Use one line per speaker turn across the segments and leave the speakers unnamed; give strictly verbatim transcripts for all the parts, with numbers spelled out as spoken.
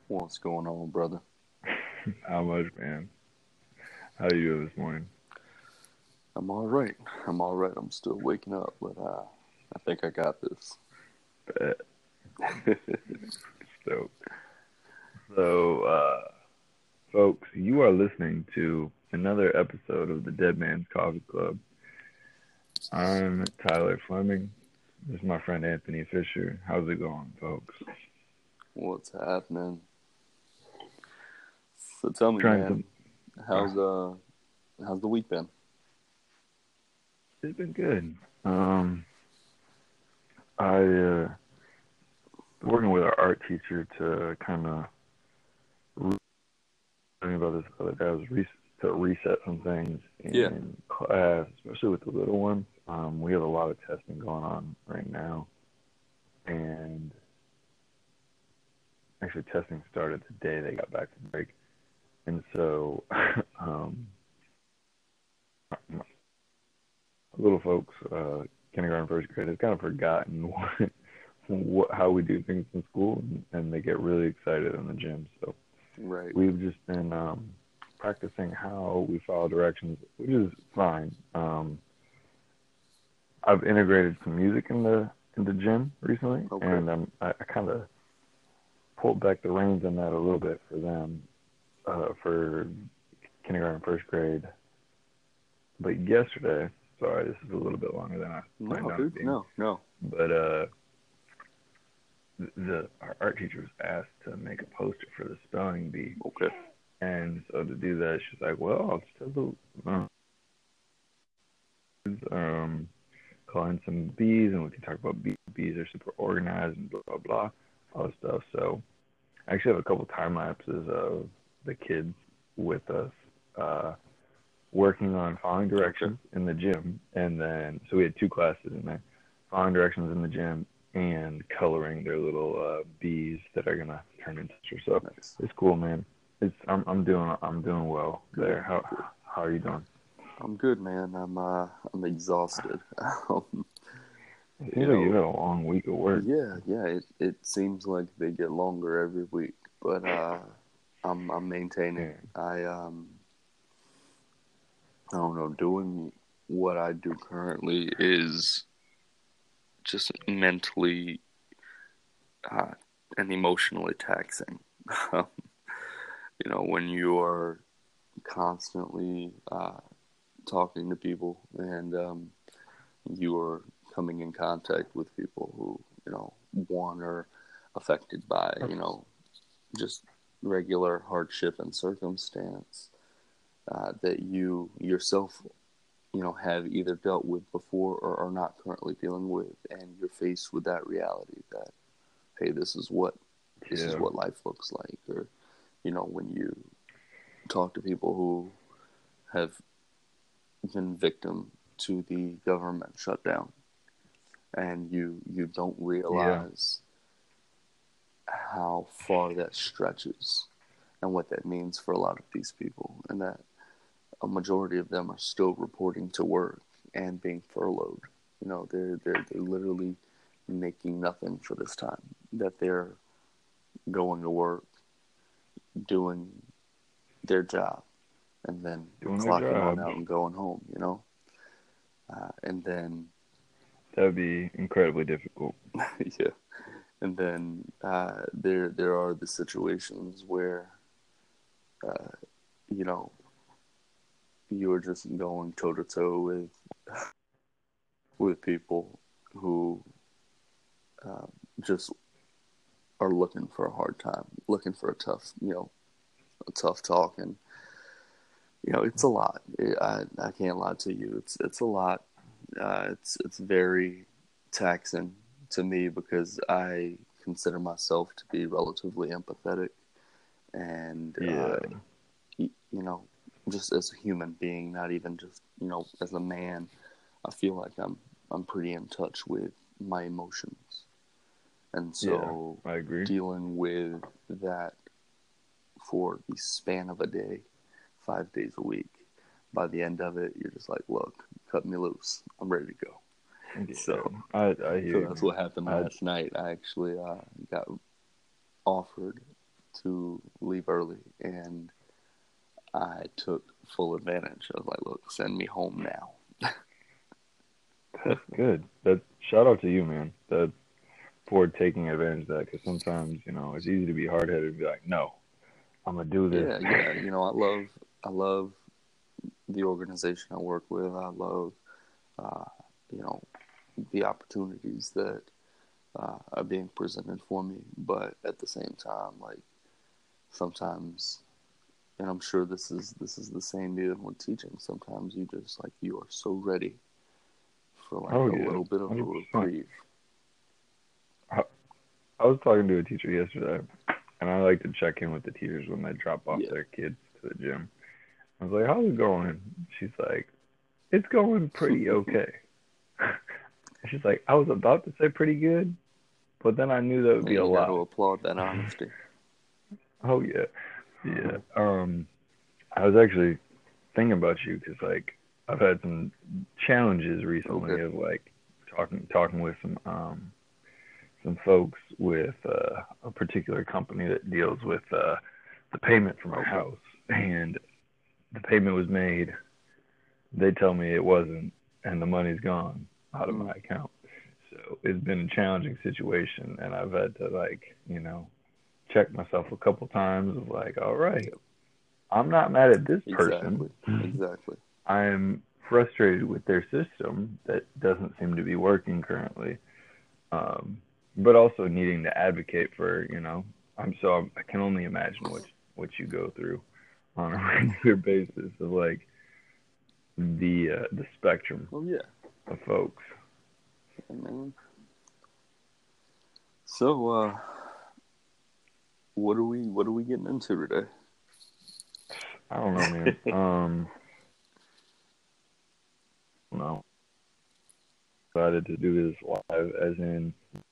What's going on, brother?
How much, man? How you doing this morning?
I'm all right. I'm all right. I'm still waking up, but uh, I think I got this.
Bet. So, so, uh, folks, you are listening to another episode of the Dead Man's Coffee Club. I'm Tyler Fleming. This is my friend Anthony Fisher. How's it going, folks?
What's happening? So tell me,
Trying
man,
some. Uh,
how's uh, how's the week been?
it's been good. Um, I uh, working with our art teacher to kind of learning about this other day. I was re- to reset some things
Yeah.
in class, especially with the little ones. Um, we have a lot of testing going on right now, and actually testing started the day they got back from break, and so um, little folks, uh, kindergarten, first grade, have kind of forgotten what, what how we do things in school, and, and they get really excited in the gym. So
Right.
we've just been um, practicing how we follow directions, which is fine. Um, I've integrated some music in the in the gym recently,
Okay.
and um, I, I kind of pulled back the reins on that a little bit for them, uh, for kindergarten, first grade. But yesterday, sorry, this is a little bit longer than I
No,
planned on it
dude.
being.
No, no.
But uh, the, the our art teacher was asked to make a poster for the spelling bee,
Okay.
and so to do that, she's like, "Well, I'll just have the uh, um, call in some bees, and we can talk about bees. Bees are super organized and blah blah blah, all this stuff." So I actually have a couple time lapses of the kids with us uh, working on following
Okay.
directions in the gym, and then so we had two classes in there, following directions in the gym and coloring their little uh, bees that are gonna turn into. So
Nice.
it's cool, man. It's I'm I'm doing I'm doing well
Good.
there. How
Good.
how are you doing?
I'm good, man. I'm uh, I'm exhausted. Um,
It
you
seems like you've
know.
had a long week of work.
Yeah. Yeah. It it seems like they get longer every week, but uh, I'm I'm maintaining.
Yeah,
I um I don't know, doing what I do currently is just mentally uh, and emotionally taxing. you know, when you are constantly uh, talking to people and um, you are coming in contact with people who, you know, one are affected by, you know, just regular hardship and circumstance uh, that you yourself you know have either dealt with before or are not currently dealing with, and you're faced with that reality that, hey, this is what this is
yeah,
what life looks like. Or you know when you talk to people who have been victim to the government shutdown, and you you don't
yeah,
realize how far that stretches and what that means for a lot of these people, and that a majority of them are still reporting to work and being furloughed. You know, they're they're they're literally making nothing for this time. That they're going to work, doing their job, and then
doing their
clocking on
job.
out and going home. You know, uh, and then
That would be incredibly difficult.
yeah, and then uh, there there are the situations where uh, you know you're just going toe to toe with with people who uh, just are looking for a hard time, looking for a tough, you know, a tough talk, and you know, it's a lot. It, I I can't lie to you. It's it's a lot. Uh, it's it's very taxing to me because I consider myself to be relatively empathetic, and uh,
Yeah,
you, you know, just as a human being, not even just you know as a man, I feel like I'm I'm pretty in touch with my emotions, and
yeah,
so
I agree.
dealing with that for the span of a day, five days a week. By the end of it, you're just like, look, cut me loose. I'm ready to go.
Yeah,
So,
I I
so
hear you,
that's
man.
what happened
I
last night. I actually uh, got offered to leave early, and I took full advantage. I was like, look, send me home now.
That's good. That shout out to you, man. That for taking advantage of that, because sometimes you know it's easy to be hard headed and be like, no, I'm gonna do this.
Yeah, yeah. You know, I love, I love the organization I work with. I love, uh, you know, the opportunities that uh, are being presented for me. But at the same time, like sometimes, and I'm sure this is this is the same even with teaching. Sometimes you just like you are so ready for like
Oh
a
yeah,
little bit of a
one hundred percent.
reprieve.
I, I was talking to a teacher yesterday, and I like to check in with the teachers when they drop off
Yeah,
their kids to the gym. I was like, "How's it going?" She's like, "It's going pretty okay." She's like, "I was about to say pretty good, but then I knew that would be
and
a
you got to
lie."
applaud that honesty.
Oh yeah, yeah. Um, I was actually thinking about you because like I've had some challenges recently
Okay.
of like talking talking with some um some folks with uh, a particular company that deals with uh, the payment for my
Okay.
house, and the payment was made. They tell me it wasn't, and the money's gone out of
Mm.
my account. So it's been a challenging situation, and I've had to like you know check myself a couple times of like, all right,
Yep.
I'm not mad at this person.
Exactly. Exactly.
I'm frustrated with their system that doesn't seem to be working currently. Um, but also needing to advocate for, you know, I'm so I'm, I can only imagine what what you go through on a regular basis of like the uh, the spectrum
Oh yeah.
of folks.
I mean, so uh, what are we what are we getting into today?
I don't know, man. Um, no, decided to do this live, as in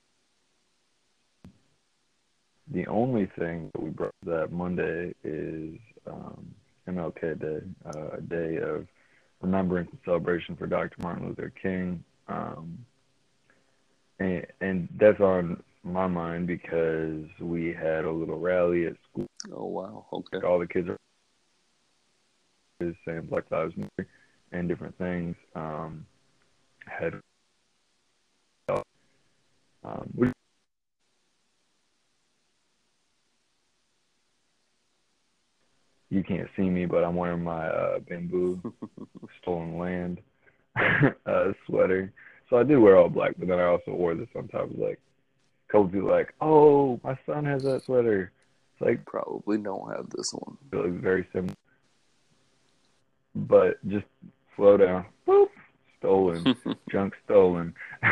the only thing that we brought that Monday is um, M L K Day, uh, a day of remembrance and celebration for Doctor Martin Luther King. Um, and, and that's on my mind because we had a little rally at school.
Oh wow. Okay.
All the kids are saying Black Lives Matter and different things. Um, had um, we, you can't see me, but I'm wearing my uh, bamboo stolen land uh, sweater. So I did wear all black, but then I also wore this on top of like a couple people like, oh, my son has that sweater. It's like
Probably don't have this one.
it looks very similar, but just slow down. Boop, stolen, junk stolen.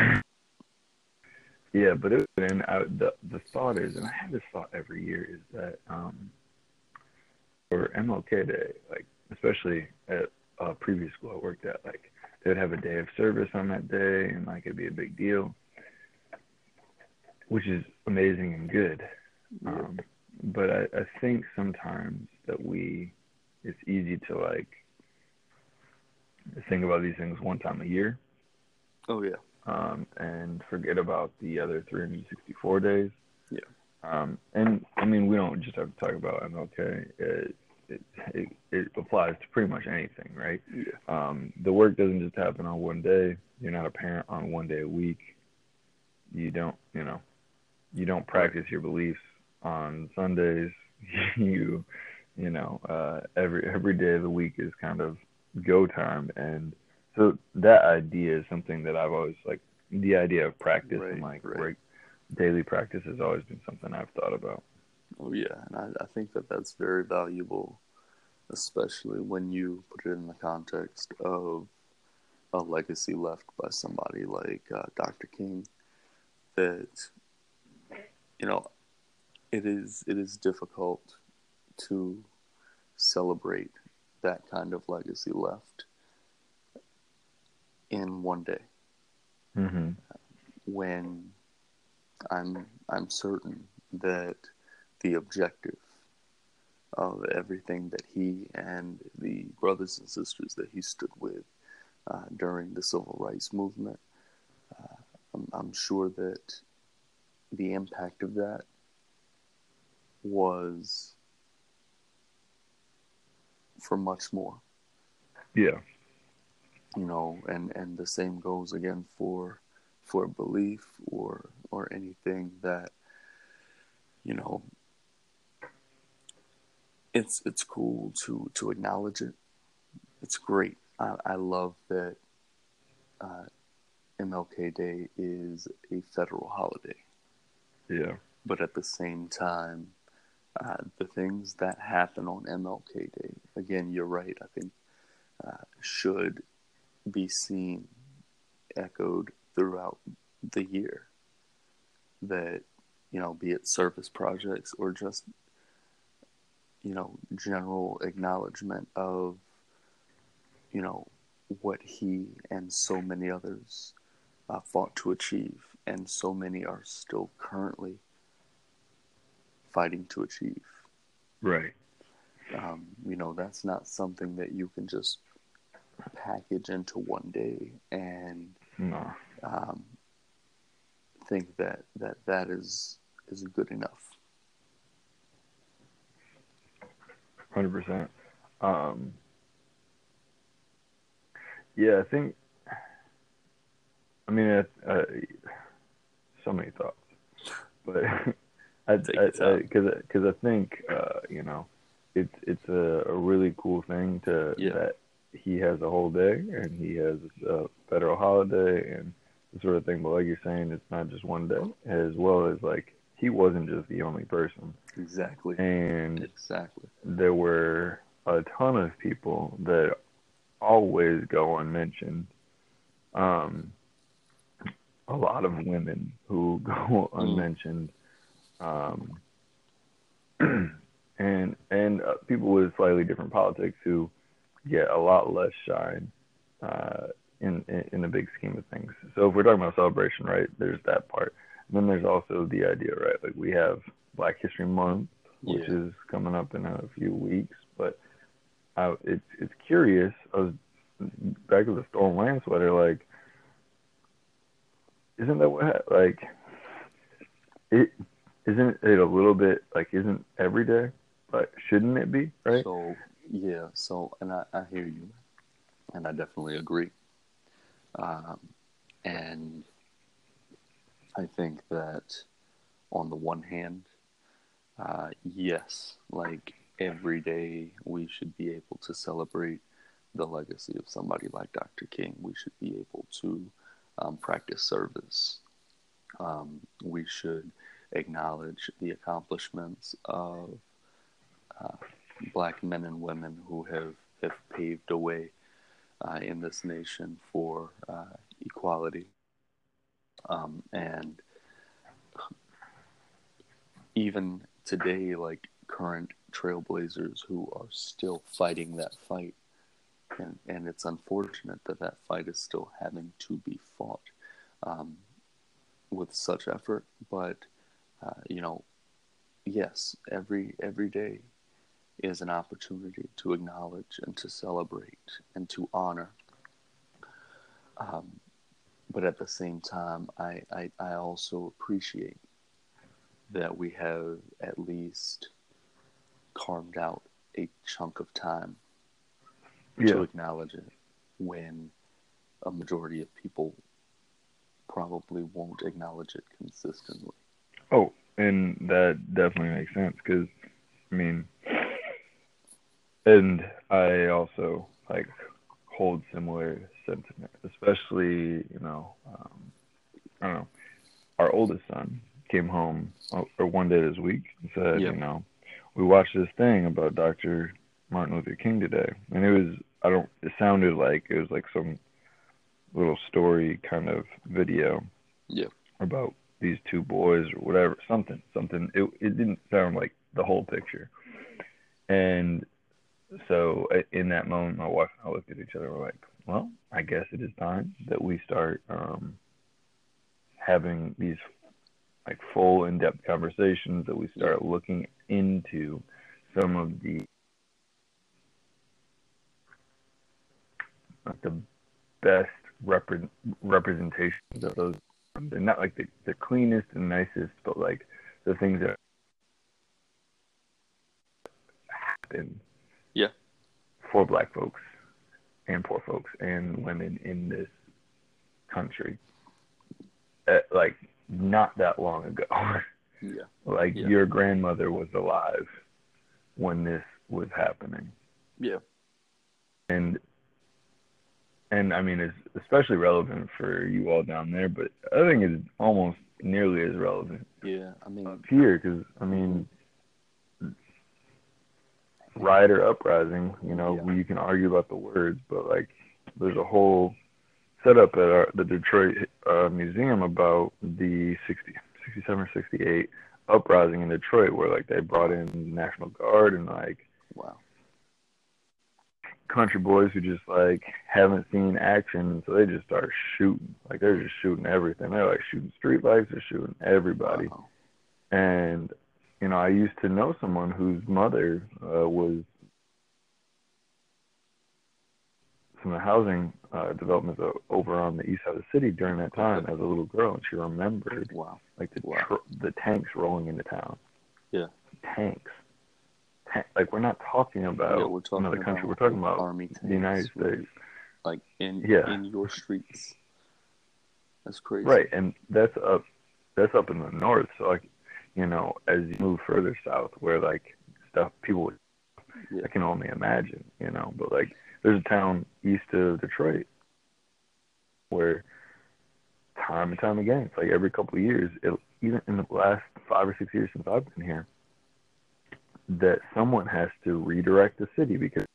Yeah, but it and I, the the thought is, and I have this thought every year, is that um, for M L K Day, like especially at a previous school I worked at, like they would have a day of service on that day, and like it'd be a big deal, which is amazing and good.
Yeah.
Um, but I, I think sometimes that we, it's easy to like think about these things one time a year,
Oh yeah.
um, and forget about the other three hundred sixty-four days.
Yeah.
Um, and I mean, we don't just have to talk about M L K. It, it, it, it applies to pretty much anything, right?
Yeah.
Um, the work doesn't just happen on one day. You're not a parent on one day a week. You don't, you know, you don't
Right.
practice your beliefs on Sundays. you, you know, uh, every every day of the week is kind of go time, and so that idea is something that I've always like. The idea of practice and
Right.
like
Right.
right, daily practice has always been something I've thought about.
Oh yeah. And I, I think that that's very valuable, especially when you put it in the context of a legacy left by somebody like uh, Doctor King. That you know, it is it is difficult to celebrate that kind of legacy left in one day
Mm-hmm.
when I'm I'm certain that the objective of everything that he and the brothers and sisters that he stood with uh, during the civil rights movement, uh, I'm, I'm sure that the impact of that was for much more.
Yeah.
You know, and, and the same goes again for for belief or or anything that, you know, it's it's cool to, to acknowledge it. It's great. I, I love that uh, M L K Day is a federal holiday.
Yeah.
But at the same time, uh, the things that happen on M L K Day, again, you're right, I think, uh, should be seen, echoed throughout the year. That, you know, be it service projects or just, you know, general acknowledgement of, you know, what he and so many others uh, fought to achieve, and so many are still currently fighting to achieve.
Right.
Um, you know, that's not something that you can just package into one day and
No.
um, think that, that that is is good enough.
one hundred percent. Um, yeah, I think, I mean, uh, uh, so many thoughts, but I, because I, I, because I think, uh, you know, it's it's a, a really cool thing to
Yeah.
that he has a whole day and he has a federal holiday and the sort of thing. But like you're saying, it's not just one day, as well as like he wasn't just the only person.
Exactly.
And
exactly.
There were a ton of people that always go unmentioned. Um, a lot of women who go unmentioned. Mm. Um, and and uh, people with slightly different politics who get a lot less shine uh, in, in in the big scheme of things. So if we're talking about celebration, right, there's that part. And then there's also the idea, right? Like we have Black History Month, which yeah. is coming up in a few weeks. But I, it's it's curious. I was back to the Storm Land sweater. Like, isn't that what like it? Isn't it a little bit like isn't every day? But shouldn't it be, right?
So yeah. So and I, I hear you, and I definitely agree. Um, and I think that on the one hand, uh, yes, like every day we should be able to celebrate the legacy of somebody like Doctor King. We should be able to um, practice service. Um, we should acknowledge the accomplishments of uh, Black men and women who have, have paved a way uh, in this nation for uh, equality. Um, and even today, like current trailblazers who are still fighting that fight. And, and it's unfortunate that that fight is still having to be fought um, with such effort. But, uh, you know, yes, every every day is an opportunity to acknowledge and to celebrate and to honor. Um, but at the same time, I, I, I also appreciate that we have at least carved out a chunk of time yeah. to acknowledge it when a majority of people probably won't acknowledge it consistently.
Oh, and that definitely makes sense because, I mean, and I also like hold similar sentiment, especially, you know, um, I don't know, our oldest son came home or one day this week and said, yep. you know, we watched this thing about Doctor Martin Luther King today, and it was, I don't, it sounded like it was like some little story kind of video
yep.
about these two boys or whatever, something, something. It it didn't sound like the whole picture. And so in that moment, my wife and I looked at each other and were like, well, I guess it is time that we start um, having these like full in-depth conversations, that we start yeah. looking into some of the like the best rep- representations of those. They're not like the, the cleanest and nicest, but like the things that happen
Yeah.
for black folks and poor folks and women in this country. Uh, like, not that long ago.
Yeah.
Like,
Yeah.
your grandmother was alive when this was happening.
Yeah.
And and I mean, it's especially relevant for you all down there, but I think it's almost nearly as relevant
Yeah. I mean,
up here, because I mean, riot or uprising, you know,
Yeah.
you can argue about the words, but like, there's a whole setup at our, the Detroit uh, Museum about the sixty, sixty-seven or sixty-eight uprising in Detroit, where like they brought in the National Guard and like
wow.
country boys who just like haven't seen action, so they just start shooting. Like, they're just shooting everything. They're like shooting street lights, they're shooting everybody.
Wow.
And you know, I used to know someone whose mother uh, was some of the housing uh, developments over on the east side of the city during that time as a little girl, and she remembered
Wow.
like the
Wow.
tr- the tanks rolling into town.
Yeah.
Tanks. Ta- like, we're not talking about
Yeah, we're talking
another country.
about
We're talking about
army
the United
tanks, right?
States.
Like in
Yeah.
in your streets. That's crazy.
Right, and that's up that's up in the north. So like, you know, as you move further south, where like stuff people would,
Yeah.
I can only imagine, you know. But like, there's a town east of Detroit where time and time again, it's like every couple of years, it, even in the last five or six years since I've been here, that someone has to redirect the city because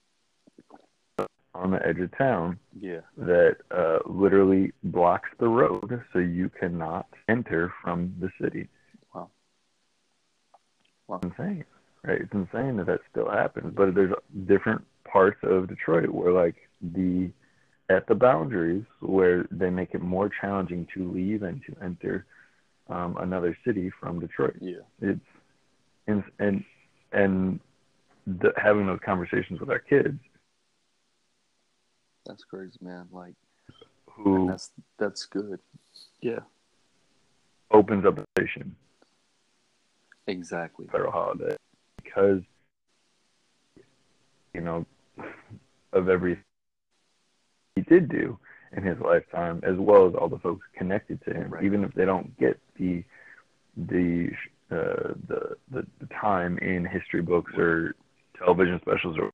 on the edge of town
Yeah.
that uh, literally blocks the road, so you cannot enter from the city.
Wow. Wow.
It's insane, right? It's insane that that still happens. But there's different parts of Detroit where, like, the at the boundaries where they make it more challenging to leave and to enter um, another city from Detroit.
Yeah.
It's and and and the, having those conversations with our kids.
That's crazy, man. Like,
Who
that's that's good. Yeah.
opens up the station.
Exactly.
Federal holiday, because, you know, of everything he did do in his lifetime, as well as all the folks connected to him,
Right.
even if they don't get the the uh, the, the the time in history books or television specials or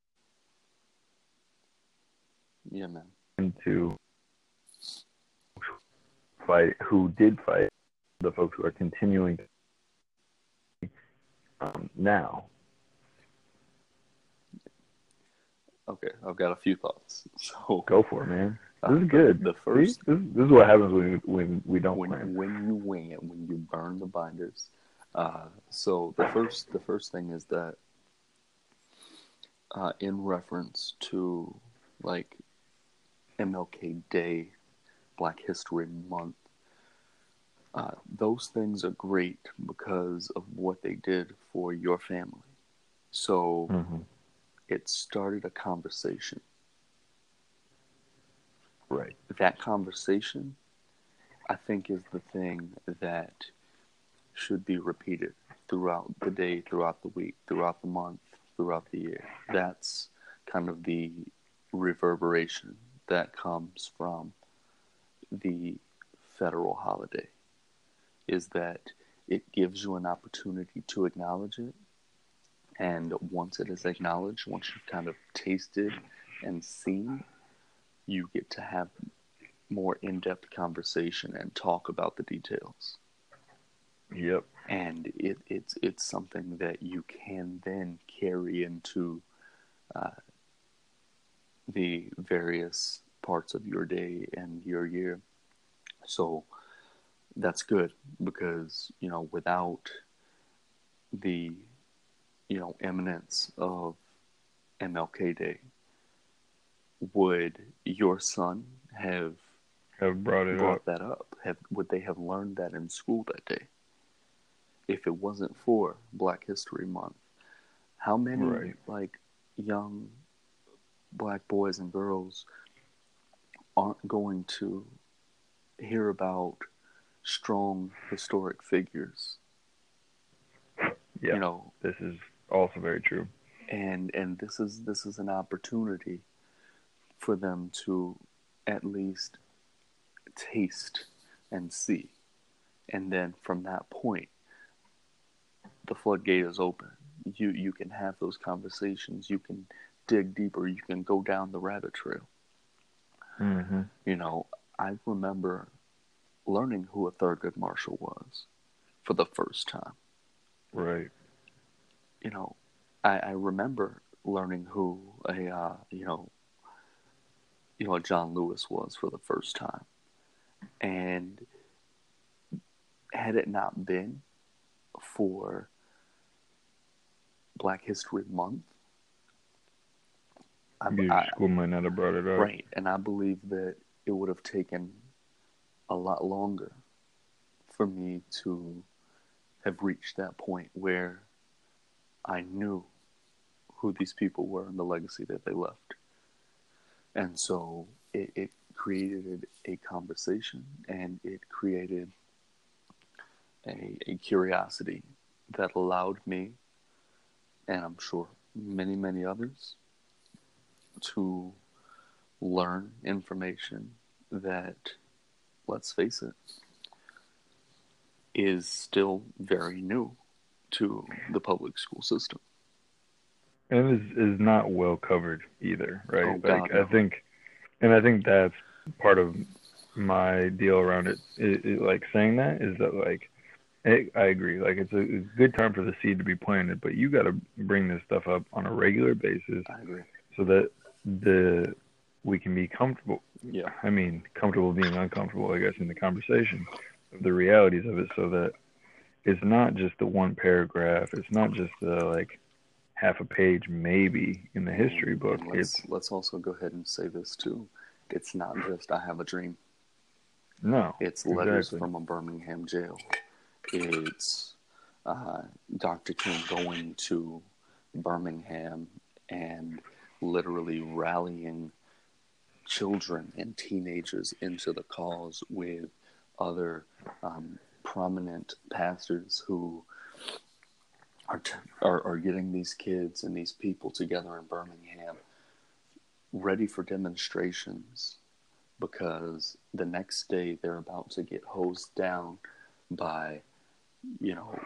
Yeah, man.
into fight who did fight, the folks who are continuing um, now.
Okay, I've got a few thoughts. So
Go for it, man. This
uh,
is good.
The first,
See? This, this is what happens when we, when we don't
when
plan.
when you wing it, when you burn the binders. Uh, so the first, the first thing is that, uh, in reference to like M L K Day, Black History Month, uh, those things are great because of what they did for your family. So
Mm-hmm.
it started a conversation.
Right.
That conversation, I think, is the thing that should be repeated throughout the day, throughout the week, throughout the month, throughout the year. That's kind of the reverberation that comes from the federal holiday, is that it gives you an opportunity to acknowledge it. And once it is acknowledged, once you've kind of tasted and seen, you get to have more in-depth conversation and talk about the details.
Yep.
And it, it's it's something that you can then carry into uh, the various parts of your day and your year. So that's good because, you know, without the, you know, eminence of M L K Day, would your son have
Have brought it
brought
up.
that up? Have would they have learned that in school that day? If it wasn't for Black History Month, how many
Right.
like young black boys and girls aren't going to hear about strong historic figures?
Yeah.
You know,
This is also very true.
and and this is this is an opportunity for them to at least taste and see, and then from that point, the floodgate is open. You you can have those conversations. You can dig deeper. You can go down the rabbit trail.
Mm-hmm.
You know, I remember learning who a Thurgood Marshall was for the first time.
Right.
You know, I, I remember learning who a uh, you know you know John Lewis was for the first time, and had it not been for Black History Month, I,
Your
I,
school might not have brought it up.
right, and I believe that it would have taken a lot longer for me to have reached that point where I knew who these people were and the legacy that they left. And so it, it created a conversation, and it created a, a curiosity that allowed me, and I'm sure many, many others, to learn information that, let's face it, is still very new to the public school system.
And is is not well covered either, right?
Oh,
like
God, no.
I think, and I think that's part of my deal around it, it, it. Like saying that is that like it, I agree. Like it's a, it's a good time for the seed to be planted, but you got to bring this stuff up on a regular basis.
I agree.
So that the we can be comfortable.
Yeah.
I mean, comfortable being uncomfortable, I guess, in the conversation of the realities of it, so that it's not just the one paragraph. It's not just the like half a page maybe in the history book.
And let's
It's
let's also go ahead and say this too. It's not just I have a dream.
no.
It's letters
exactly.
from a Birmingham jail. It's uh, Doctor King going to Birmingham and literally rallying children and teenagers into the cause with other um, prominent pastors who are, t- are are getting these kids and these people together in Birmingham, ready for demonstrations, because the next day they're about to get hosed down by, you know,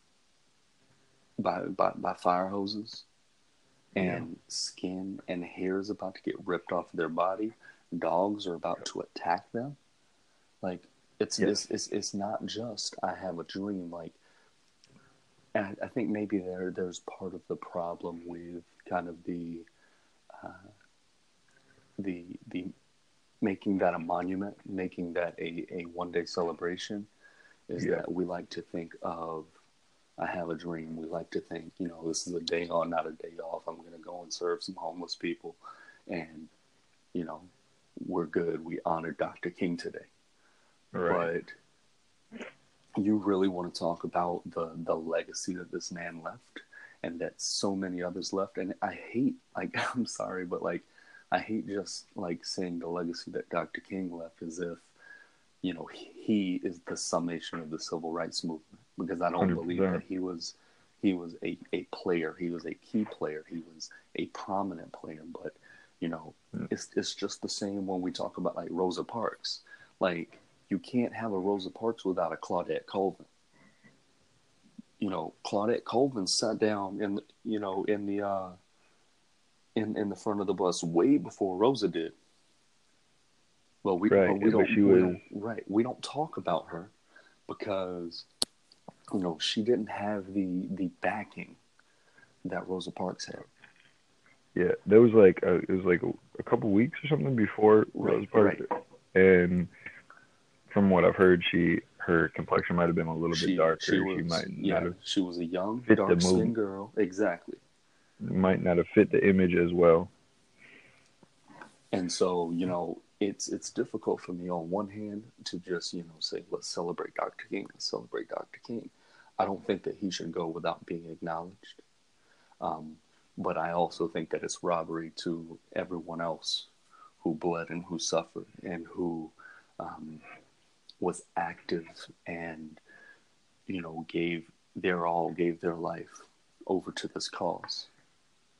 by by, by fire hoses, and yeah. skin and hair is about to get ripped off of their body. Dogs are about to attack them. Like it's
yes.
it's, it's it's not just I have a dream. Like, and I, I think maybe there there's part of the problem with kind of the uh, the the making that a monument, making that a, a one day celebration, is
yeah.
that we like to think of I have a dream. We like to think, you know, this is a day on, not a day off. I'm going to go and serve some homeless people. And, you know, we're good. We honored Doctor King today.
Right.
But you really want to talk about the, the legacy that this man left and that so many others left. And I hate, like, I'm sorry, but, like, I hate just, like, saying the legacy that Doctor King left as if, you know, he is the summation of the civil rights movement. Because I don't one hundred percent believe that he was he was a, a player. He was a key player. He was a prominent player. But, you know, yeah. it's it's just the same when we talk about, like, Rosa Parks. Like, you can't have a Rosa Parks without a Claudette Colvin. You know, Claudette Colvin sat down in, you know, in the uh, in in the front of the bus way before Rosa did. Well, we,
right.
but we, don't,
she
we
was...
don't right. We don't talk about her because, you know, she didn't have the, the backing that Rosa Parks had.
Yeah, there was like a, it was like a, a couple weeks or something before
right,
Rosa Parks,
right.
and from what I've heard, she her complexion might have been a little
she,
bit darker.
She, was,
she might
yeah,
not have.
She was a young,
fit
dark-skinned girl. Exactly.
Might not have fit the image as well.
And so, you know, it's it's difficult for me on one hand to just, you know, say, let's celebrate Doctor King, let's celebrate Doctor King. I don't think that he should go without being acknowledged. Um, but I also think that it's robbery to everyone else who bled and who suffered and who um, was active and, you know, gave their all, gave their life over to this cause.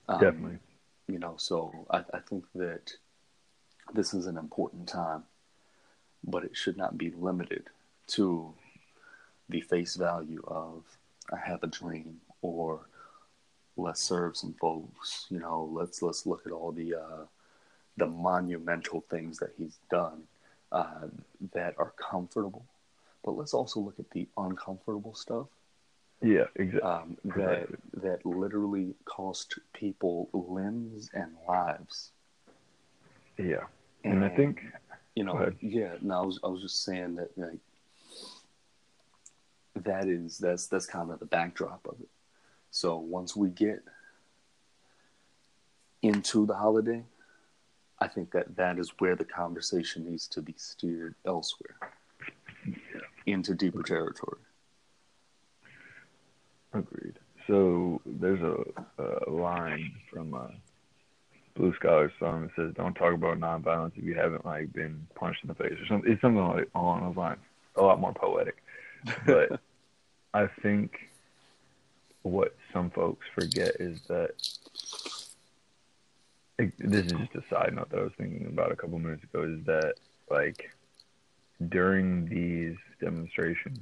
Um,
Definitely.
You know, so I, I think that this is an important time, but it should not be limited to the face value of I have a dream or let's serve some folks. You know, let's let's look at all the uh, the monumental things that he's done uh, that are comfortable, but let's also look at the uncomfortable stuff
Yeah, exactly.
um, that
Precisely.
that literally cost people limbs and lives.
Yeah,
And,
and I think.
you
Go
know,
ahead.
yeah. No, I was I was just saying that like that is that's that's kind of the backdrop of it. So once we get into the holiday, I think that that is where the conversation needs to be steered elsewhere, into deeper territory.
Agreed. So there's a, a line from uh, Blue Scholar's song that says, "Don't talk about nonviolence if you haven't like been punched in the face," or something. It's something like along those lines. A lot more poetic, but I think what some folks forget is that it, this is just a side note that I was thinking about a couple minutes ago. Is that like during these demonstrations,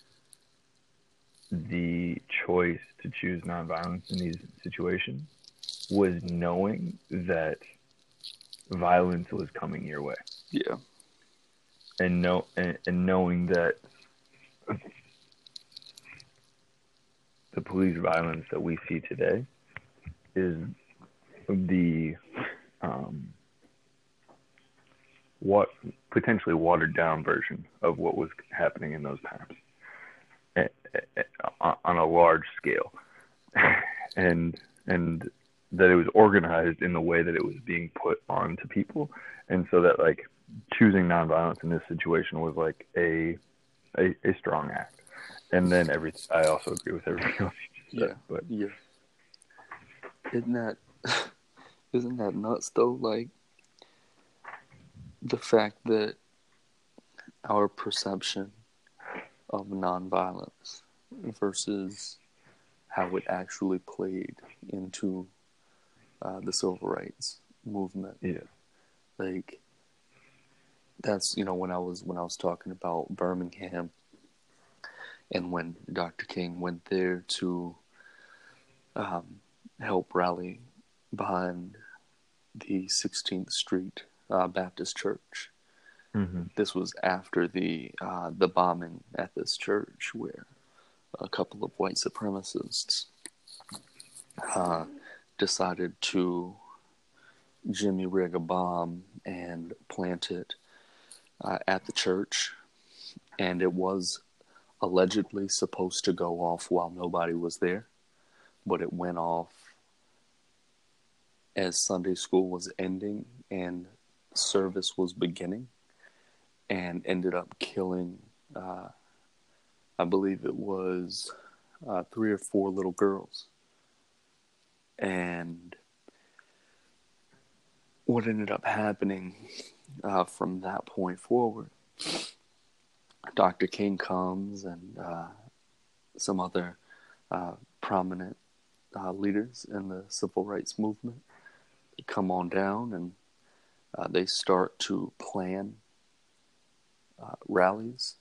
the choice to choose nonviolence in these situations was knowing that violence was coming your way.
Yeah.
And know and, and knowing that the police violence that we see today is the um, what potentially watered down version of what was happening in those times on a large scale, and and that it was organized in the way that it was being put onto people, and so that like choosing nonviolence in this situation was like a a, a strong act. And then every I also agree with everything else you just said.
Yeah.
But
Yeah. Isn't that isn't that nuts though? Like the fact that our perception of nonviolence versus how it actually played into uh, the civil rights movement.
yeah,
Like that's you know when I was when I was talking about Birmingham and when Doctor King went there to um, help rally behind the sixteenth Street uh, Baptist Church.
mm-hmm.
This was after the uh, the bombing at this church, where a couple of white supremacists uh, decided to jimmy rig a bomb and plant it uh, at the church, and it was allegedly supposed to go off while nobody was there, but it went off as Sunday school was ending and service was beginning, and ended up killing, uh, I believe it was uh, three or four little girls. And what ended up happening uh, from that point forward, Doctor King comes and uh, some other uh, prominent uh, leaders in the civil rights movement. They come on down and uh, they start to plan uh, rallies.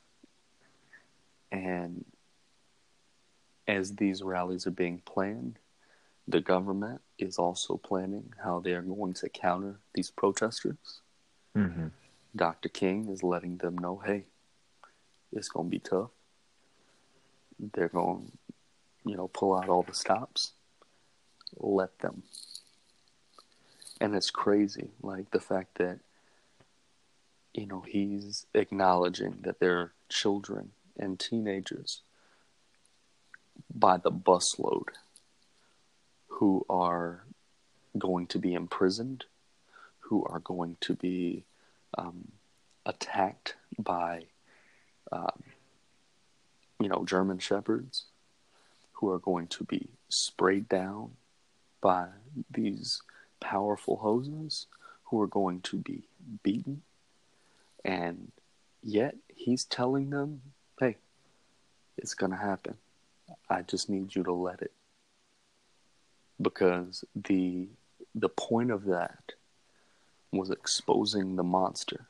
And as these rallies are being planned, the government is also planning how they are going to counter these protesters.
Mm-hmm.
Doctor King is letting them know, hey, it's going to be tough. They're going to, you know, pull out all the stops. Let them. And it's crazy, like the fact that, you know, he's acknowledging that there are children and teenagers by the busload who are going to be imprisoned, who are going to be um, attacked by, um, you know, German shepherds, who are going to be sprayed down by these powerful hoses, who are going to be beaten. And yet he's telling them, hey, it's going to happen. I just need you to let it. because the the point of that was exposing the monster.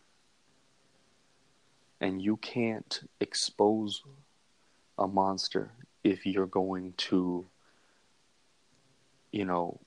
And you can't expose a monster if you're going to, you know,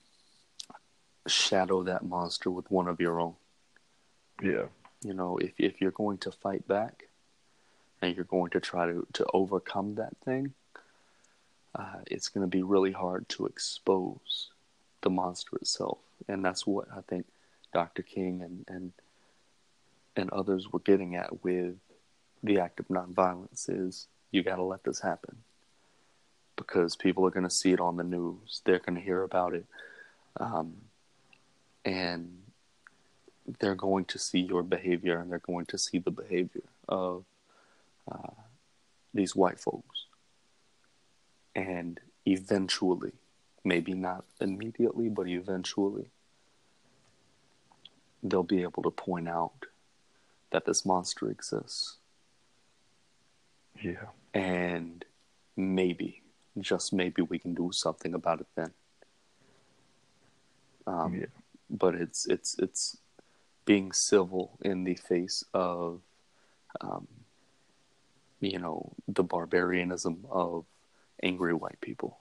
shadow that monster with one of your own.
Yeah.
You know, if if you're going to fight back and you're going to try to, to overcome that thing, uh, it's going to be really hard to expose the monster itself. And that's what I think Doctor King and, and, and others were getting at with the act of nonviolence is you got to let this happen. Because people are going to see it on the news. They're going to hear about it. Um, and they're going to see your behavior, and they're going to see the behavior of uh, these white folks. And eventually, maybe not immediately, but eventually, they'll be able to point out that this monster exists.
Yeah.
And maybe, just maybe, we can do something about it then. Um,
yeah.
But it's it's it's being civil in the face of, um, you know, the barbarianism of angry white people.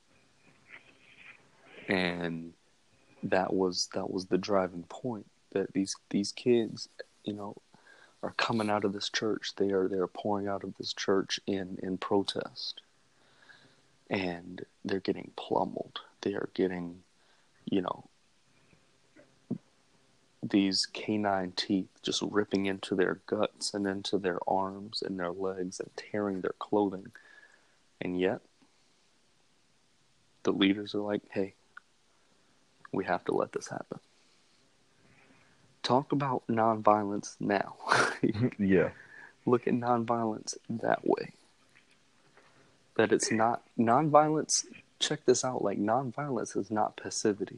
And that was that was the driving point, that these these kids, you know, are coming out of this church. They are they are pouring out of this church in, in protest. And they're getting pummeled. They are getting, you know, these canine teeth just ripping into their guts and into their arms and their legs and tearing their clothing. And yet, the leaders are like, hey, we have to let this happen. Talk about nonviolence now.
yeah.
Look at nonviolence that way. That it's not, nonviolence, check this out, like nonviolence is not passivity.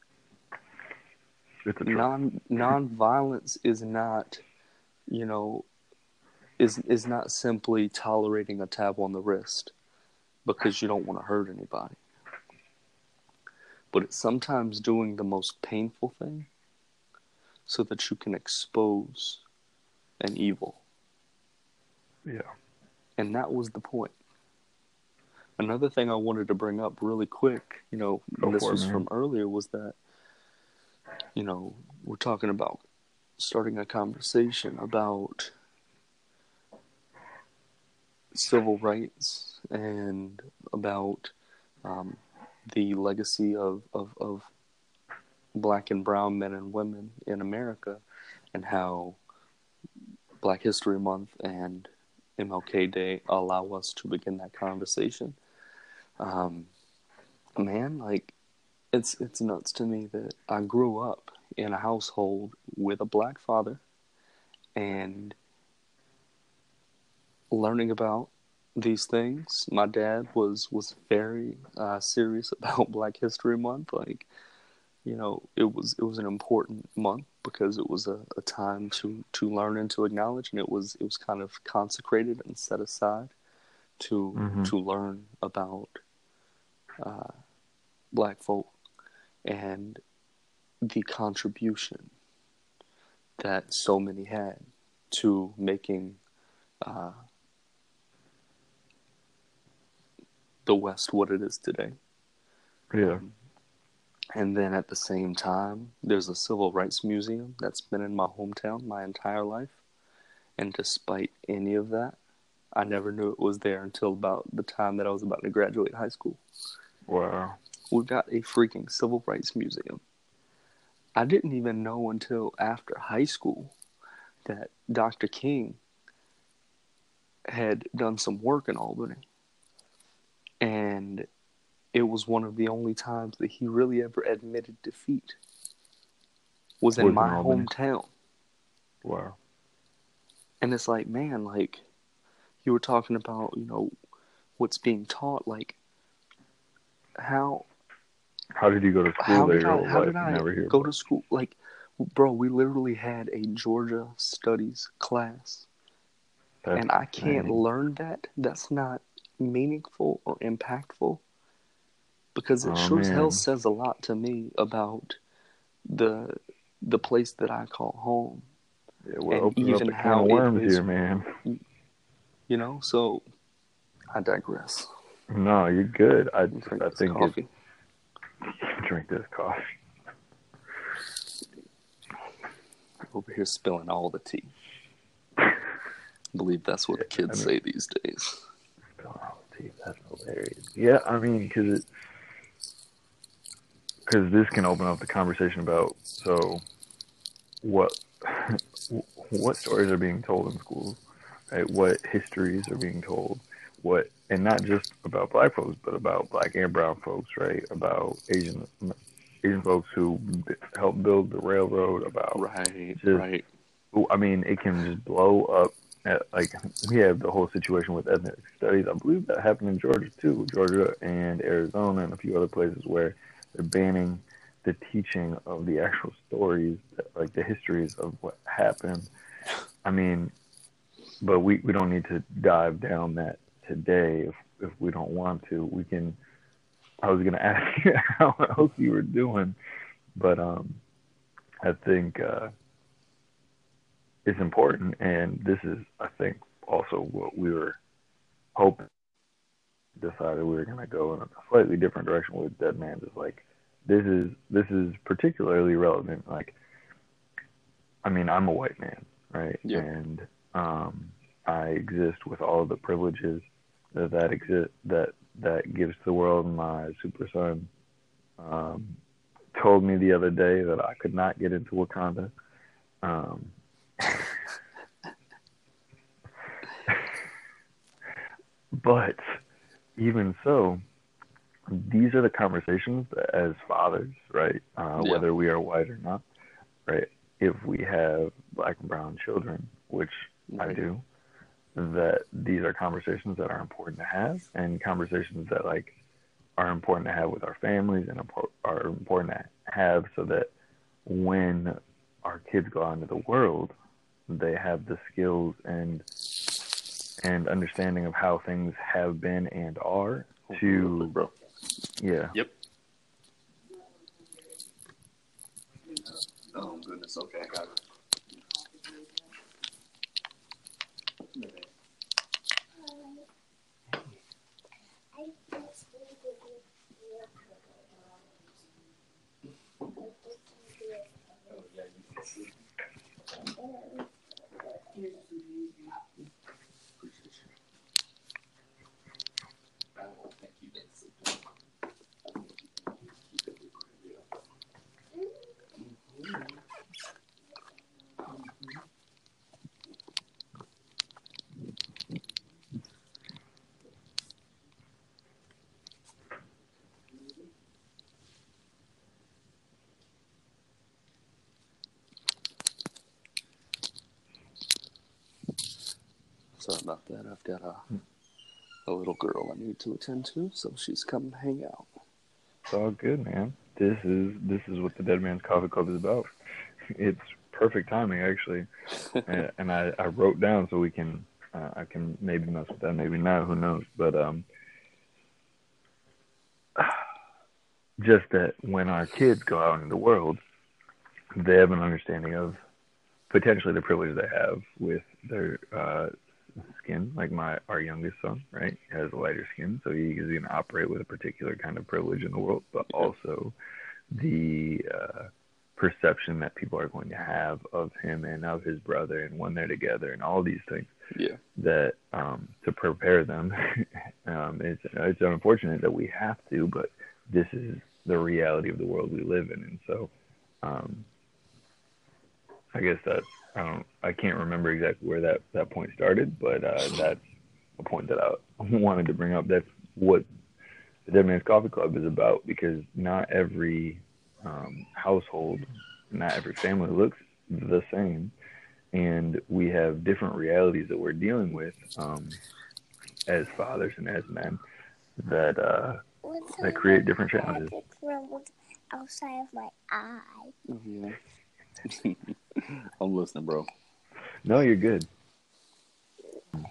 It's a
non non-violence is not, you know, is is not simply tolerating a tap on the wrist because you don't want to hurt anybody. But it's sometimes doing the most painful thing so that you can expose an evil.
Yeah.
And that was the point. Another thing I wanted to bring up really quick, you know,
Go
this
for it,
was
man.
from earlier, was that, you know, we're talking about starting a conversation about civil rights and about um, the legacy of, of, of black and brown men and women in America, and how Black History Month and M L K Day allow us to begin that conversation. Um, man, like, it's it's nuts to me that I grew up in a household with a black father and learning about these things. My dad was was very uh, serious about Black History Month. Like, you know, it was it was an important month because it was a, a time to, to learn and to acknowledge, and it was it was kind of consecrated and set aside to
Mm-hmm.
to learn about uh, black folk and the contribution that so many had to making uh, the West what it is today.
Yeah.
Um, and then at the same time, there's a civil rights museum that's been in my hometown my entire life. And despite any of that, I never knew it was there until about the time that I was about to graduate high school.
Wow.
We've got a freaking civil rights museum. I didn't even know until after high school that Doctor King had done some work in Albany. And it was one of the only times that he really ever admitted defeat. Was in
Was in
my
Albany?
hometown.
Wow.
And it's like, man, like, you were talking about, you know, what's being taught, like, how
How did you go to school
how
there
did
your
I
whole
how
life
did
and
I
never hear
go
about
to school? Like, bro, we literally had a Georgia studies class.
it? That's
And I can't
insane.
learn that. That's not meaningful or impactful because it
Oh
sure as hell
man,
says a lot to me about the the place that I call home,
yeah, we're
and
opening up
even
a can
how
of
it
worms
is,
here, man.
you know. So I digress.
No, you're good. I
Drink
I
this
think it.
coffee.
Drink this coffee.
Over here spilling all the tea. I believe that's what
Yeah,
the kids
I mean,
say these days.
spilling all the tea. That's hilarious. Yeah, I mean, because it because this can open up the conversation about so what what stories are being told in schools, right? What histories are being told, what and not just about black folks, but about black and brown folks, right? About Asian Asian folks who b- helped build the railroad, about
Right,
just
right.
I mean, it can just blow up. At, like we have the whole situation with ethnic studies. I believe that happened in Georgia too, Georgia and Arizona and a few other places where they're banning the teaching of the actual stories, like the histories of what happened. I mean, but we, we don't need to dive down that today if if we don't want to. We can. I was gonna ask you how else you were doing, but um, I think. Uh, is important, and this is, I think, also what we were hoping. Decided we were going to go in a slightly different direction with Dead Man. Is like this is this is particularly relevant. Like, I mean, I'm a white man, right,
Yep.
and um, I exist with all the privileges that that exist that that gives to the world. My super son um, told me the other day that I could not get into Wakanda. Um, but even so, these are the conversations that as fathers, right? Uh,
Yeah.
whether we are white or not, right? If we have black and brown children, which I
Right.
do, that these are conversations that are important to have, and conversations that like are important to have with our families and are important to have so that when our kids go out into the world, they have the skills and and understanding of how things have been and are
Hold on real quick,
to
bro.
yeah.
Yep. Oh goodness. Okay, I got it. Sorry about that. I've got a a little girl I need to attend to, so she's coming to hang out.
It's all good, man. This is this is what the Dead Man's Coffee Club is about. It's perfect timing, actually, and, and I, I wrote down so we can uh, I can maybe mess with that, maybe not, who knows? But um, just that when our kids go out into the world, they have an understanding of potentially the privilege they have with their uh, skin. Like my our youngest son, right, has a lighter skin, so he is going to operate with a particular kind of privilege in the world, but also the uh, perception that people are going to have of him and of his brother and when they're together and all these things.
Yeah.
That um, to prepare them, um, it's it's unfortunate that we have to, but this is the reality of the world we live in, and so um, I guess that I don't I can't remember exactly where that, that point started, but uh, that's a point that I wanted to bring up. That's what the Dead Man's Coffee Club is about, because not every um, household, not every family looks the same, and we have different realities that we're dealing with um, as fathers and as men that uh, that create different challenges.
Outside of my eye.
Oh yeah. I'm listening, bro.
No, you're good.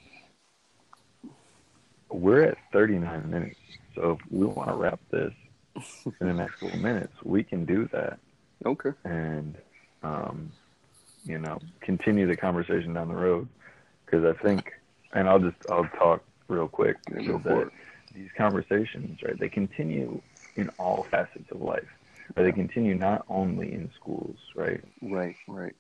We're at thirty-nine minutes, so if we want to wrap this, in the next couple minutes, we can do that
Okay.
and, um, you know, continue the conversation down the road. Because I think, and I'll just, I'll talk real quick,
Yeah,
is
go
that
for it.
these conversations, right, they continue in all facets of life. Or they continue not only in schools, right?
Right, right.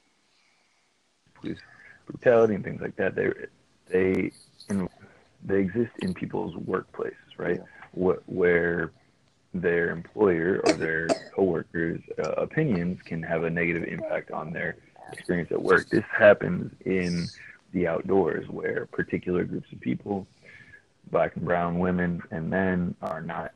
Police brutality and things like that. They, they, in, they exist in people's workplaces, right?
Yeah.
What, where their employer or their coworkers' uh, opinions can have a negative impact on their experience at work. This happens in the outdoors, where particular groups of people, black and brown women and men, are not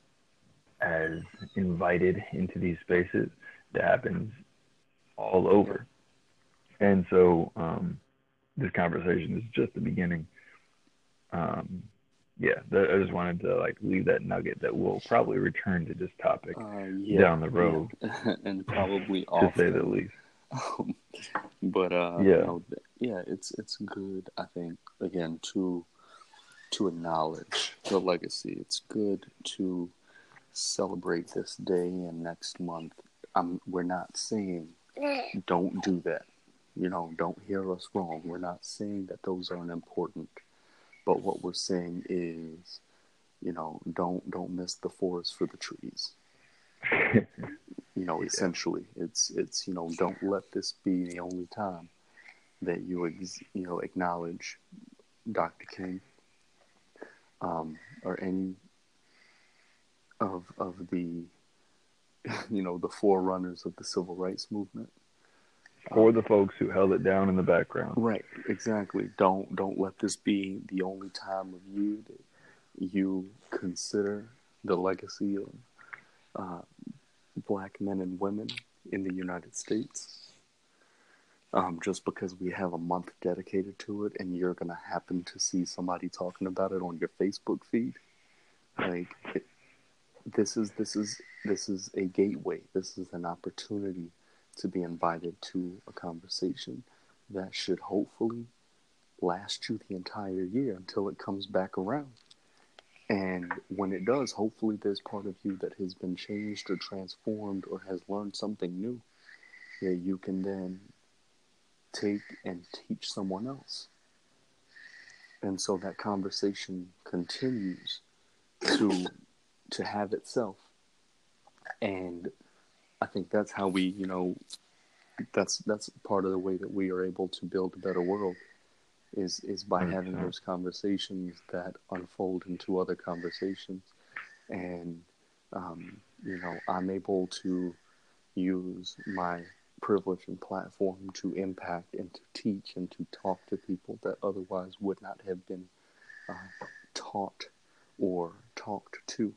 as invited into these spaces. That happens all over. And so um, this conversation is just the beginning. Um, yeah, th- I just wanted to like leave that nugget that we'll probably return to this topic
Uh, yeah,
down the road,
yeah. And probably
to say the
often.
least.
Um, but uh,
Yeah.
you know, th- yeah, it's it's good. I think again to to acknowledge the legacy. It's good to celebrate this day and next month. Um, we're not saying don't do that. You know, don't hear us wrong. We're not saying that those aren't important. But what we're saying is, you know, don't don't miss the forest for the trees. You know,
Yeah.
essentially, it's it's you know, don't let this be the only time that you ex- you know acknowledge Doctor King, um, or any of of the you know the forerunners of the civil rights movement.
For the folks who held it down in the background.
Right, exactly. Don't don't let this be the only time of you that you consider the legacy of uh, black men and women in the United States. Um, just because we have a month dedicated to it, and you're gonna happen to see somebody talking about it on your Facebook feed, like it, this is this is this is a gateway. This is an opportunity to be invited to a conversation that should hopefully last you the entire year until it comes back around. And when it does, hopefully there's part of you that has been changed or transformed or has learned something new that you can then take and teach someone else. And so that conversation continues to to have itself. And I think that's how we, you know, that's that's part of the way that we are able to build a better world is is by
one hundred
having
percent.
those conversations that unfold into other conversations. And um, you know, I'm able to use my privilege and platform to impact and to teach and to talk to people that otherwise would not have been uh, taught or talked to,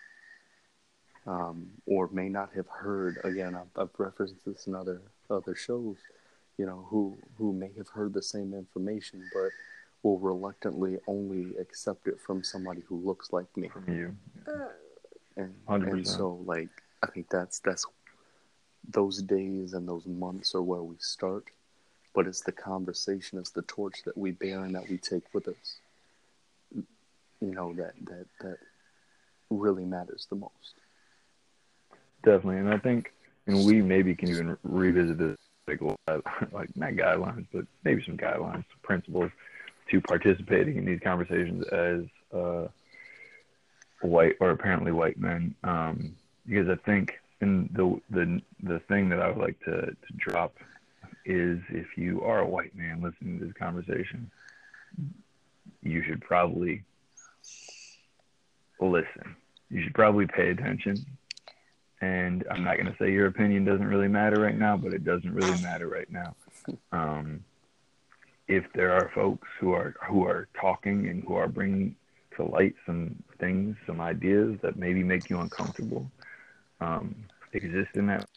um, or may not have heard. Again, I've, I've referenced this in other other shows. You know, who who may have heard the same information, but will reluctantly only accept it from somebody who looks like me.
From you.
And
one hundred
and
percent.
so like I think that's that's those days and those months are where we start, but it's the conversation, it's the torch that we bear and that we take with us. You know, that that that really matters the most.
Definitely. And I think, and we maybe can even revisit this, like, like not guidelines, but maybe some guidelines, principles to participating in these conversations as uh, white or apparently white men. Um, because I think, and the the the thing that I would like to, to drop is, if you are a white man listening to this conversation, you should probably listen. You should probably pay attention. And I'm not going to say your opinion doesn't really matter right now, but it doesn't really matter right now. Um, if there are folks who are who are talking and who are bringing to light some things, some ideas that maybe make you uncomfortable, um, exist in that.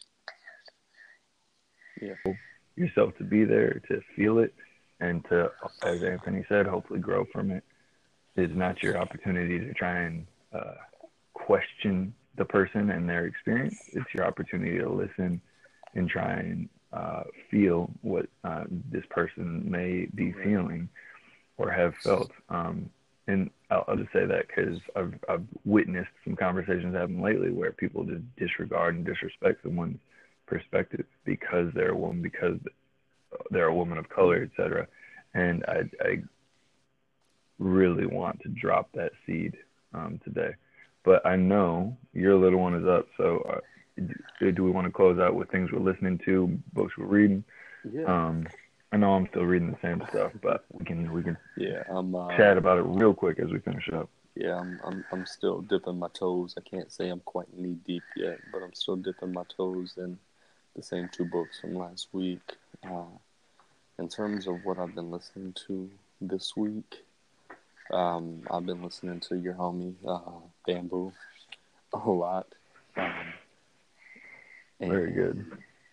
Yeah.
Yourself to be there, to feel it, and to, as Anthony said, hopefully grow from it. It's not your opportunity to try and uh, question the person and their experience. It's your opportunity to listen and try and uh, feel what uh, this person may be feeling or have felt. Um, and I'll, I'll just say that because I've I've witnessed some conversations happen lately where people just disregard and disrespect someone's perspective because they're a woman, because they're a woman of color, et cetera. And I I really want to drop that seed um, today. But I know your little one is up, so uh, do, do we want to close out with things we're listening to, books we're reading?
Yeah.
Um, I know I'm still reading the same stuff, but we can we can
yeah, I'm uh,
chat about it real quick as we finish up.
Yeah, I'm I'm I'm still dipping my toes. I can't say I'm quite knee deep yet, but I'm still dipping my toes in the same two books from last week. Uh, in terms of what I've been listening to this week, um, I've been listening to your homie uh, Bamboo a lot. Um,
Very good.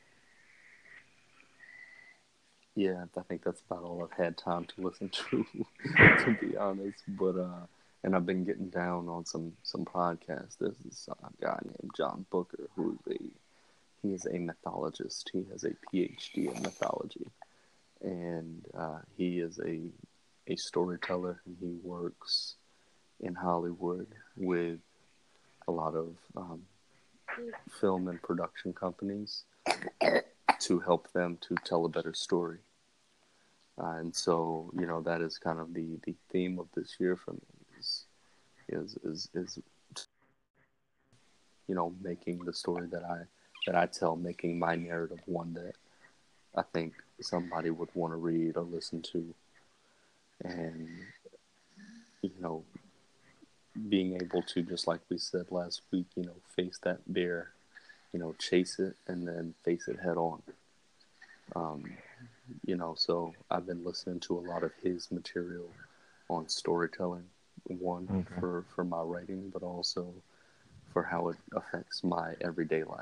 Yeah, I think that's about all I've had time to listen to, to be honest. But uh, and I've been getting down on some some podcasts. There's this uh, guy named John Booker who's a he is a mythologist. He has a P H D in mythology, and uh, he is a a storyteller, and he works in Hollywood with a lot of um, film and production companies to help them to tell a better story. Uh, and so, you know, that is kind of the, the theme of this year for me is, is, is, is, you know, making the story that I, that I tell, making my narrative one that I think somebody would want to read or listen to. And, you know, being able to, just like we said last week, you know, face that bear, you know, chase it and then face it head on. Um, you know, so I've been listening to a lot of his material on storytelling, one
Okay.
for, for my writing, but also for how it affects my everyday life.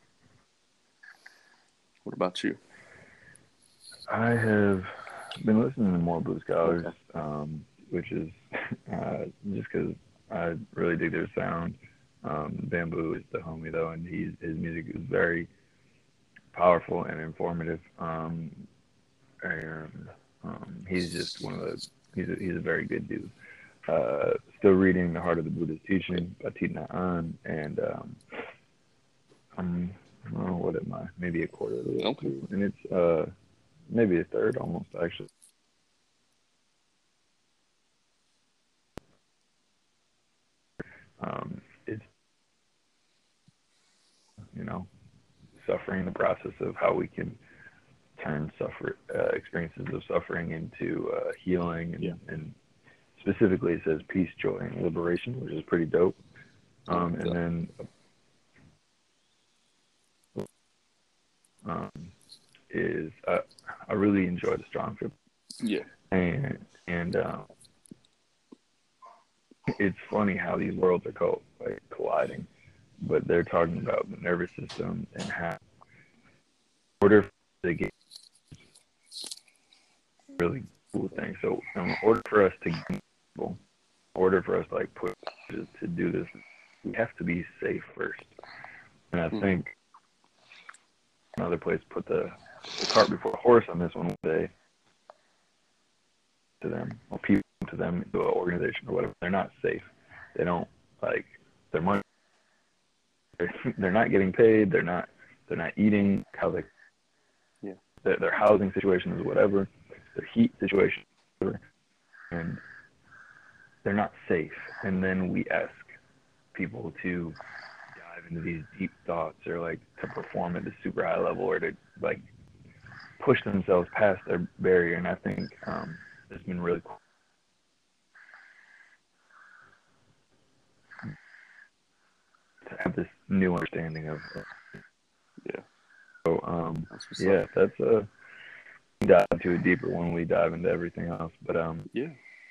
What about you?
I have been listening to more Blue Scholars,
Okay.
um, which is uh, just because I really dig their sound. Um, Bamboo is the homie though, and he's, his music is very powerful and informative. Um, and um, he's just one of the he's a, he's a very good dude. Uh, still reading The Heart of the Buddha's Teaching by Thich Nhat Hanh, and um, I'm oh, what am I? Maybe a quarter of the way
Okay.
through, and it's uh maybe a third almost actually. Um, it's you know suffering, the process of how we can turn suffer uh, experiences of suffering into uh, healing, and,
Yeah.
and specifically it says peace, joy, and liberation, which is pretty dope. Um,
like
and then um, is uh, I really enjoyed the Strong Trip,
Yeah.
and and um, it's funny how these worlds are co- like colliding, but they're talking about the nervous system and how in order to get really cool thing. So in order for us to get people, in order for us to like put to, to do this, we have to be safe first. And I
Mhm.
think another place put the, the cart before the horse on this one day to them, or people to them, to an organization or whatever. They're not safe. They don't like their money. They're, they're not getting paid. They're not. They're not eating. How they.
Yeah.
Their, their housing situation is whatever. Their heat situation, whatever, and they're not safe. And then we ask people to dive into these deep thoughts, or like to perform at a super high level, or to like push themselves past their barrier. And I think um, it's been really cool to have this new understanding of.
Yeah.
So um,
That's what's
yeah,
up.
that's a dive into it deeper when we dive into everything else. But um,
Yeah.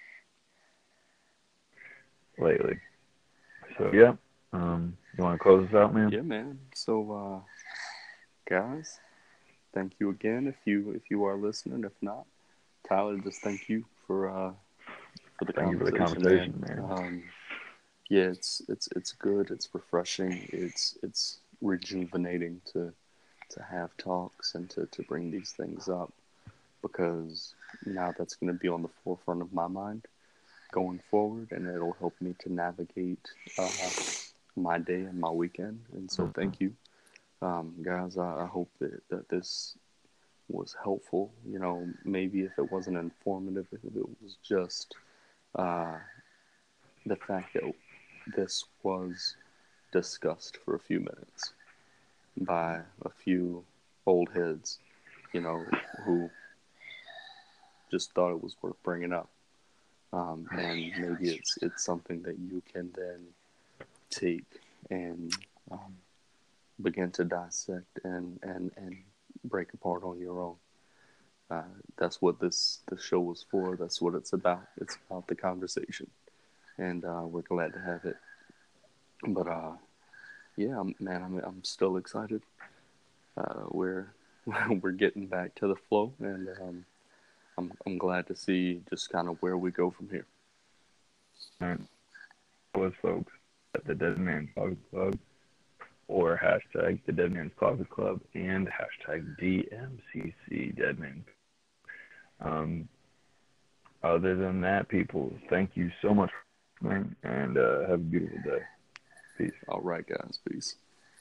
lately, so yeah. Um, you want to close us out, man?
Yeah, man. So, uh, guys, thank you again. If you if you are listening, if not, Tyler, just thank you for uh for the
Thank you for the
conversation,
conversation,
man.
man.
Um, yeah, it's it's it's good. It's refreshing. It's it's rejuvenating to to have talks and to, to bring these things up, because now that's going to be on the forefront of my mind going forward, and it'll help me to navigate uh, my day and my weekend. And so thank you. Um, guys, I, I hope that, that this was helpful. You know, maybe if it wasn't informative, if it was just uh, the fact that this was discussed for a few minutes by a few old heads, you know, who just thought it was worth bringing up. Um, and maybe it's it's something that you can then take and um, begin to dissect and, and, and break apart on your own. Uh, that's what this, this show was for. That's what it's about. It's about the conversation. And uh, we're glad to have it. But, uh, yeah, man, I'm, I'm still excited. Uh, we're we're getting back to the flow, and um, I'm I'm glad to see just kind of where we go from here.
And was folks at the Dead Man's Coffee Club, or hashtag the Dead Man's Coffee Club, and hashtag D M C C Dead Man. Um, other than that, people, thank you so much for listening, and uh, have a beautiful day. Peace.
All right, guys. Peace.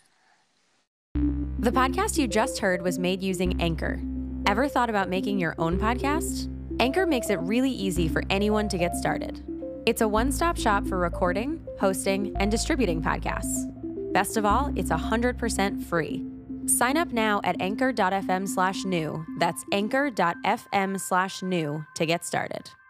The podcast you just heard was made using Anchor. Ever thought about making your own podcast? Anchor makes it really easy for anyone to get started. It's a one-stop shop for recording, hosting, and distributing podcasts. Best of all, it's one hundred percent free. Sign up now at anchor.fm slash new. That's anchor.fm slash new to get started.